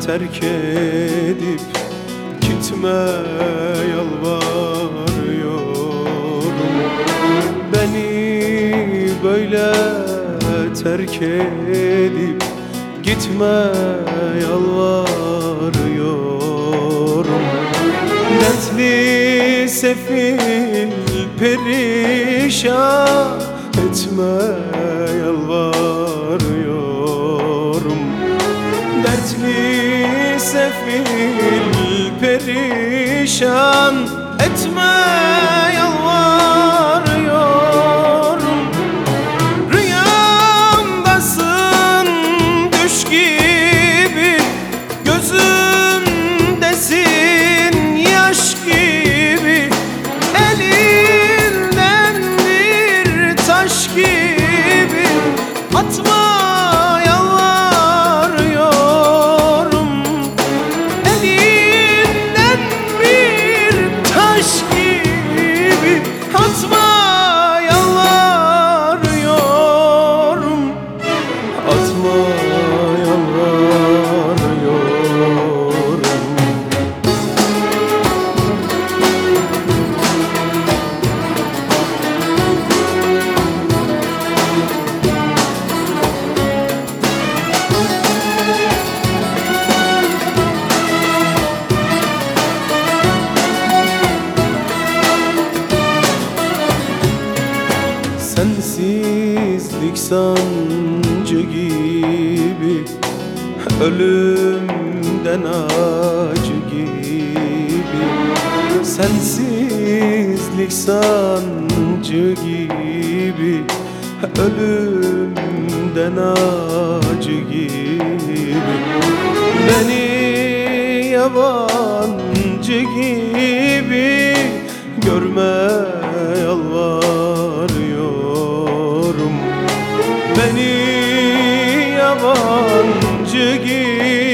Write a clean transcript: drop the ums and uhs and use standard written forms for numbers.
terk edip gitme yalvarıyorum. Beni böyle terk edip gitme yalvarıyorum. Dertli sefil perişan etme yalvarıyorum. Dertli sefil perişan etme yalvarıyorum. Rüyamdasın düş gibi, gözümdesin yaş gibi, elinden bir taş gibi atma yalvarıyorum. Elinden bir taş gibi atma yalvarıyorum. Atma yalvarıyorum. Sensizlik sancı gibi, ölümden acı gibi. Sensizlik sancı gibi, ölümden acı gibi. Beni yabancı gibi görme yalvarıyorum. Beni yabancı gibi